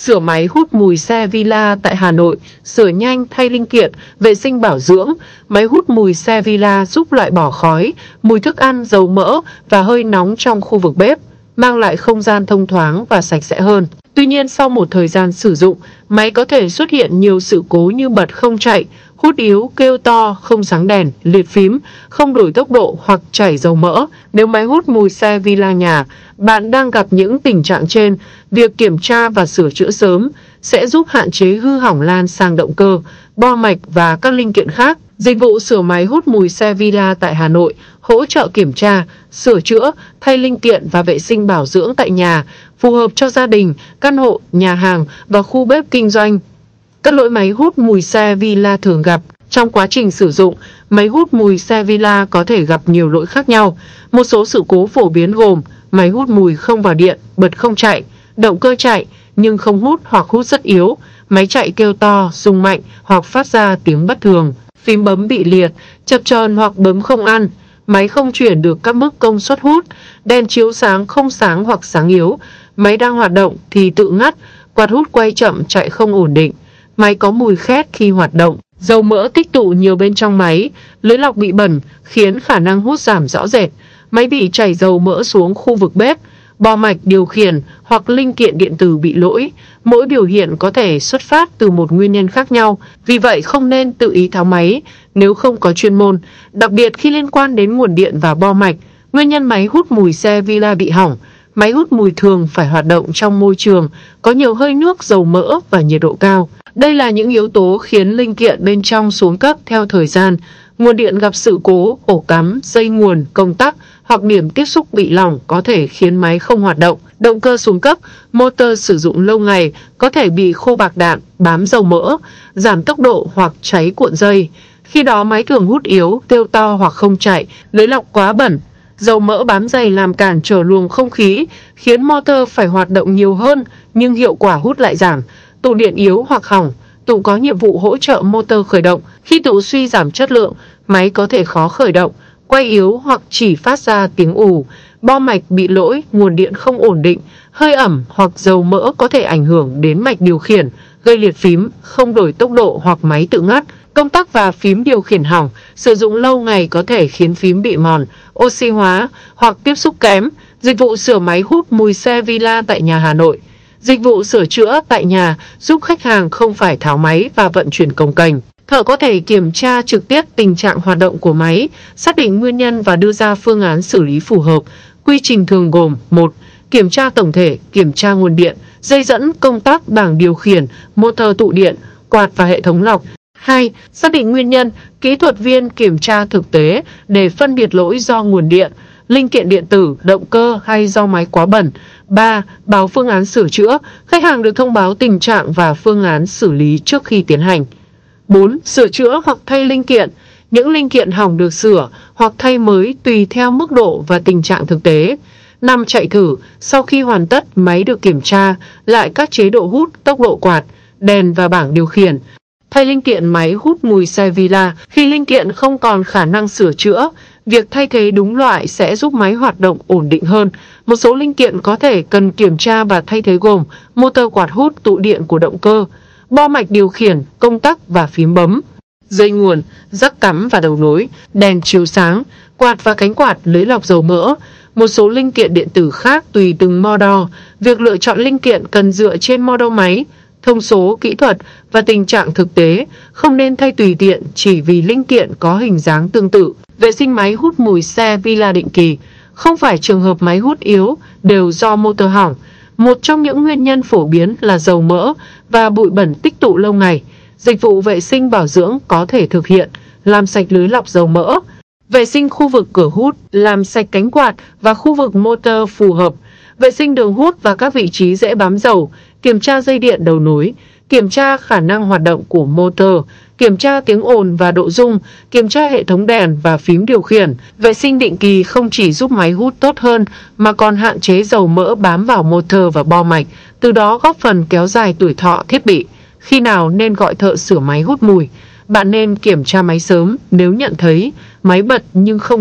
Sửa máy hút mùi xe Villa tại Hà Nội, sửa nhanh thay linh kiện, vệ sinh bảo dưỡng. Máy hút mùi xe Villa giúp loại bỏ khói, mùi thức ăn, dầu mỡ và hơi nóng trong khu vực bếp, mang lại không gian thông thoáng và sạch sẽ hơn. Tuy nhiên, sau một thời gian sử dụng, máy có thể xuất hiện nhiều sự cố như bật không chạy, hút yếu, kêu to, không sáng đèn, liệt phím, không đổi tốc độ hoặc chảy dầu mỡ. Nếu máy hút mùi xe Villa nhà bạn đang gặp những tình trạng trên, việc kiểm tra và sửa chữa sớm sẽ giúp hạn chế hư hỏng lan sang động cơ, bo mạch và các linh kiện khác. Dịch vụ sửa máy hút mùi xe Villa tại Hà Nội hỗ trợ kiểm tra, sửa chữa, thay linh kiện và vệ sinh bảo dưỡng tại nhà, phù hợp cho gia đình, căn hộ, nhà hàng và khu bếp kinh doanh. Các lỗi máy hút mùi xe Villa thường gặp. Trong quá trình sử dụng, máy hút mùi xe Villa có thể gặp nhiều lỗi khác nhau. Một số sự cố phổ biến gồm máy hút mùi không vào điện, bật không chạy, động cơ chạy nhưng không hút hoặc hút rất yếu, máy chạy kêu to, rung mạnh hoặc phát ra tiếng bất thường, phím bấm bị liệt, chập chờn hoặc bấm không ăn, máy không chuyển được các mức công suất hút, đèn chiếu sáng không sáng hoặc sáng yếu, máy đang hoạt động thì tự ngắt, quạt hút quay chậm chạy không ổn định, máy có mùi khét khi hoạt động, dầu mỡ tích tụ nhiều bên trong máy, lưới lọc bị bẩn khiến khả năng hút giảm rõ rệt, máy bị chảy dầu mỡ xuống khu vực bếp, bo mạch điều khiển hoặc linh kiện điện tử bị lỗi. Mỗi biểu hiện có thể xuất phát từ một nguyên nhân khác nhau, vì vậy không nên tự ý tháo máy nếu không có chuyên môn, đặc biệt khi liên quan đến nguồn điện và bo mạch. Nguyên nhân máy hút mùi xe Villa bị hỏng. Máy hút mùi thường phải hoạt động trong môi trường có nhiều hơi nước, dầu mỡ và nhiệt độ cao. Đây là những yếu tố khiến linh kiện bên trong xuống cấp theo thời gian. Nguồn điện gặp sự cố, ổ cắm, dây nguồn, công tắc hoặc điểm tiếp xúc bị lỏng có thể khiến máy không hoạt động. Động cơ xuống cấp, motor sử dụng lâu ngày có thể bị khô bạc đạn, bám dầu mỡ, giảm tốc độ hoặc cháy cuộn dây. Khi đó máy thường hút yếu, kêu to hoặc không chạy, lưới lọc quá bẩn. Dầu mỡ bám dày làm cản trở luồng không khí, khiến motor phải hoạt động nhiều hơn nhưng hiệu quả hút lại giảm. Tụ điện yếu hoặc hỏng. Tụ có nhiệm vụ hỗ trợ motor khởi động. Khi tụ suy giảm chất lượng, máy có thể khó khởi động, quay yếu hoặc chỉ phát ra tiếng ù. Bo mạch bị lỗi, nguồn điện không ổn định, hơi ẩm hoặc dầu mỡ có thể ảnh hưởng đến mạch điều khiển, gây liệt phím, không đổi tốc độ hoặc máy tự ngắt. Công tắc và phím điều khiển hỏng, sử dụng lâu ngày có thể khiến phím bị mòn, oxy hóa hoặc tiếp xúc kém. Dịch vụ sửa máy hút mùi xe Villa tại nhà Hà Nội. Dịch vụ sửa chữa tại nhà giúp khách hàng không phải tháo máy và vận chuyển cồng kềnh. Thợ có thể kiểm tra trực tiếp tình trạng hoạt động của máy, xác định nguyên nhân và đưa ra phương án xử lý phù hợp. Quy trình thường gồm: 1. Kiểm tra tổng thể, kiểm tra nguồn điện, dây dẫn, công tắc, bảng điều khiển, motor tụ điện, quạt và hệ thống lọc. 2. Xác định nguyên nhân, kỹ thuật viên kiểm tra thực tế để phân biệt lỗi do nguồn điện, linh kiện điện tử, động cơ hay do máy quá bẩn. 3. Báo phương án sửa chữa, khách hàng được thông báo tình trạng và phương án xử lý trước khi tiến hành. 4. Sửa chữa hoặc thay linh kiện. Những linh kiện hỏng được sửa hoặc thay mới tùy theo mức độ và tình trạng thực tế. 5. Chạy thử. Sau khi hoàn tất, máy được kiểm tra lại các chế độ hút, tốc độ quạt, đèn và bảng điều khiển. Thay linh kiện máy hút mùi xe Villa. Khi linh kiện không còn khả năng sửa chữa, việc thay thế đúng loại sẽ giúp máy hoạt động ổn định hơn. Một số linh kiện có thể cần kiểm tra và thay thế gồm motor, quạt hút, tụ điện của động cơ, bo mạch điều khiển, công tắc và phím bấm, dây nguồn, jack cắm và đầu nối, đèn chiếu sáng, quạt và cánh quạt, lưới lọc dầu mỡ. Một số linh kiện điện tử khác tùy từng model. Việc lựa chọn linh kiện cần dựa trên model máy, thông số kỹ thuật và tình trạng thực tế, không nên thay tùy tiện chỉ vì linh kiện có hình dáng tương tự. Vệ sinh máy hút mùi xe Villa định kỳ. Không phải trường hợp máy hút yếu đều do motor hỏng. Một trong những nguyên nhân phổ biến là dầu mỡ và bụi bẩn tích tụ lâu ngày. Dịch vụ vệ sinh bảo dưỡng có thể thực hiện: làm sạch lưới lọc dầu mỡ, vệ sinh khu vực cửa hút, làm sạch cánh quạt và khu vực motor phù hợp, vệ sinh đường hút và các vị trí dễ bám dầu, kiểm tra dây điện đầu nối, kiểm tra khả năng hoạt động của motor, kiểm tra tiếng ồn và độ rung, kiểm tra hệ thống đèn và phím điều khiển. Vệ sinh định kỳ không chỉ giúp máy hút tốt hơn mà còn hạn chế dầu mỡ bám vào motor và bo mạch, từ đó góp phần kéo dài tuổi thọ thiết bị. Khi nào nên gọi thợ sửa máy hút mùi? Bạn nên kiểm tra máy sớm nếu nhận thấy máy bật nhưng không chạy,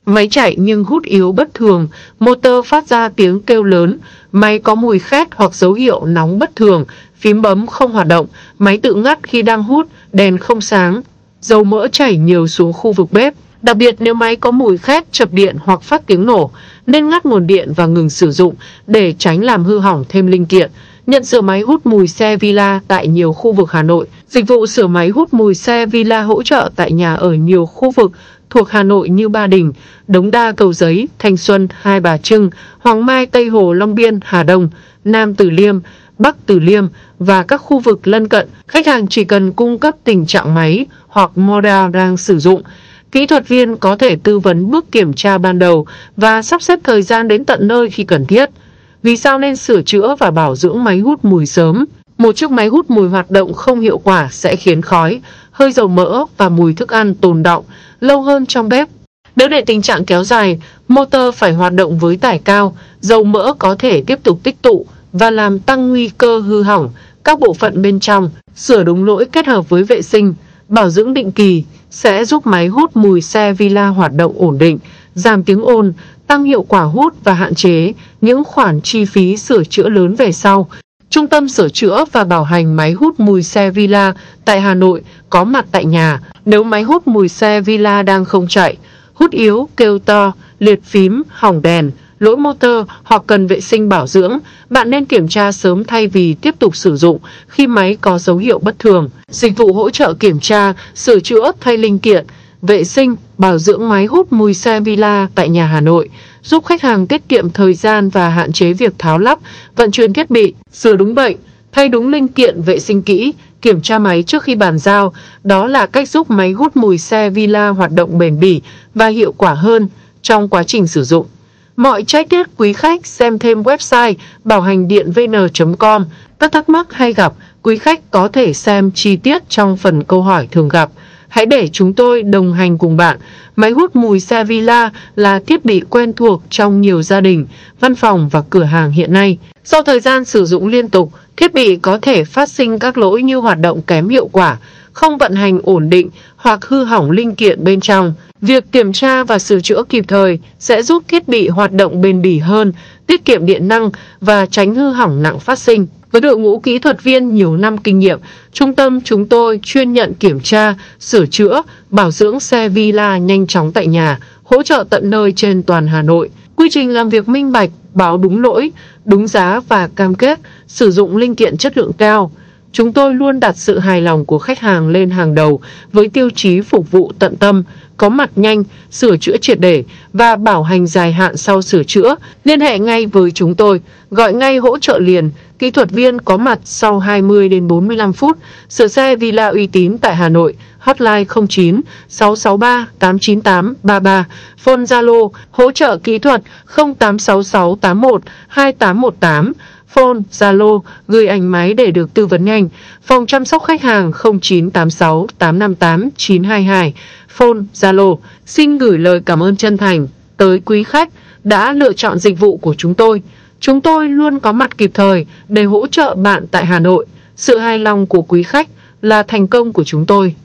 Máy chạy nhưng hút yếu bất thường, motor phát ra tiếng kêu lớn, máy có mùi khét hoặc dấu hiệu nóng bất thường, phím bấm không hoạt động, máy tự ngắt khi đang hút, đèn không sáng, dầu mỡ chảy nhiều xuống khu vực bếp. Đặc biệt nếu máy có mùi khét, chập điện hoặc phát tiếng nổ, nên ngắt nguồn điện và ngừng sử dụng để tránh làm hư hỏng thêm linh kiện. Nhận sửa máy hút mùi xe Villa tại nhiều khu vực Hà Nội. Dịch vụ sửa máy hút mùi xe Villa hỗ trợ tại nhà ở nhiều khu vực thuộc Hà Nội như Ba Đình, Đống Đa, Cầu Giấy, Thanh Xuân, Hai Bà Trưng, Hoàng Mai, Tây Hồ, Long Biên, Hà Đông, Nam Từ Liêm, Bắc Từ Liêm và các khu vực lân cận. Khách hàng chỉ cần cung cấp tình trạng máy hoặc model đang sử dụng. Kỹ thuật viên có thể tư vấn bước kiểm tra ban đầu và sắp xếp thời gian đến tận nơi khi cần thiết. Vì sao nên sửa chữa và bảo dưỡng máy hút mùi sớm? Một chiếc máy hút mùi hoạt động không hiệu quả sẽ khiến khói, hơi dầu mỡ và mùi thức ăn tồn đọng lâu hơn trong bếp. Nếu để tình trạng kéo dài, motor phải hoạt động với tải cao, dầu mỡ có thể tiếp tục tích tụ và làm tăng nguy cơ hư hỏng các bộ phận bên trong. Sửa đúng lỗi kết hợp với vệ sinh, bảo dưỡng định kỳ sẽ giúp máy hút mùi xe Villa hoạt động ổn định, giảm tiếng ồn, tăng hiệu quả hút và hạn chế những khoản chi phí sửa chữa lớn về sau. Trung tâm sửa chữa và bảo hành máy hút mùi xe Villa tại Hà Nội có mặt tại nhà. Nếu máy hút mùi xe Villa đang không chạy, hút yếu, kêu to, liệt phím, hỏng đèn, lỗi motor hoặc cần vệ sinh bảo dưỡng, bạn nên kiểm tra sớm thay vì tiếp tục sử dụng khi máy có dấu hiệu bất thường. Dịch vụ hỗ trợ kiểm tra, sửa chữa, thay linh kiện, vệ sinh, bảo dưỡng máy hút mùi xe Villa tại nhà Hà Nội, giúp khách hàng tiết kiệm thời gian và hạn chế việc tháo lắp, vận chuyển thiết bị, sửa đúng bệnh, thay đúng linh kiện, vệ sinh kỹ, kiểm tra máy trước khi bàn giao. Đó là cách giúp máy hút mùi xe Villa hoạt động bền bỉ và hiệu quả hơn trong quá trình sử dụng. Mọi chi tiết quý khách xem thêm website bảo-hành-điện-vn.com. Các thắc mắc hay gặp, quý khách có thể xem chi tiết trong phần câu hỏi thường gặp. Hãy để chúng tôi đồng hành cùng bạn. Máy hút mùi xe Villa là thiết bị quen thuộc trong nhiều gia đình, văn phòng và cửa hàng hiện nay. Sau thời gian sử dụng liên tục, thiết bị có thể phát sinh các lỗi như hoạt động kém hiệu quả, không vận hành ổn định hoặc hư hỏng linh kiện bên trong. Việc kiểm tra và sửa chữa kịp thời sẽ giúp thiết bị hoạt động bền bỉ hơn, tiết kiệm điện năng và tránh hư hỏng nặng phát sinh. Với đội ngũ kỹ thuật viên nhiều năm kinh nghiệm, trung tâm chúng tôi chuyên nhận kiểm tra, sửa chữa, bảo dưỡng xe Villa nhanh chóng tại nhà, hỗ trợ tận nơi trên toàn Hà Nội. Quy trình làm việc minh bạch, báo đúng lỗi, đúng giá và cam kết sử dụng linh kiện chất lượng cao. Chúng tôi luôn đặt sự hài lòng của khách hàng lên hàng đầu với tiêu chí phục vụ tận tâm, có mặt nhanh, sửa chữa triệt để và bảo hành dài hạn sau sửa chữa. Liên hệ ngay với chúng tôi, gọi ngay hỗ trợ liền. Kỹ thuật viên có mặt sau 20 đến 45 phút. Sửa xe Villa uy tín tại Hà Nội. Hotline 09 663 898 33. Phone Zalo hỗ trợ kỹ thuật 0866 81 2818. Phone Zalo gửi ảnh máy để được tư vấn nhanh. Phòng chăm sóc khách hàng 0986 858 922. Phone Zalo. Xin gửi lời cảm ơn chân thành tới quý khách đã lựa chọn dịch vụ của chúng tôi. Chúng tôi luôn có mặt kịp thời để hỗ trợ bạn tại Hà Nội. Sự hài lòng của quý khách là thành công của chúng tôi.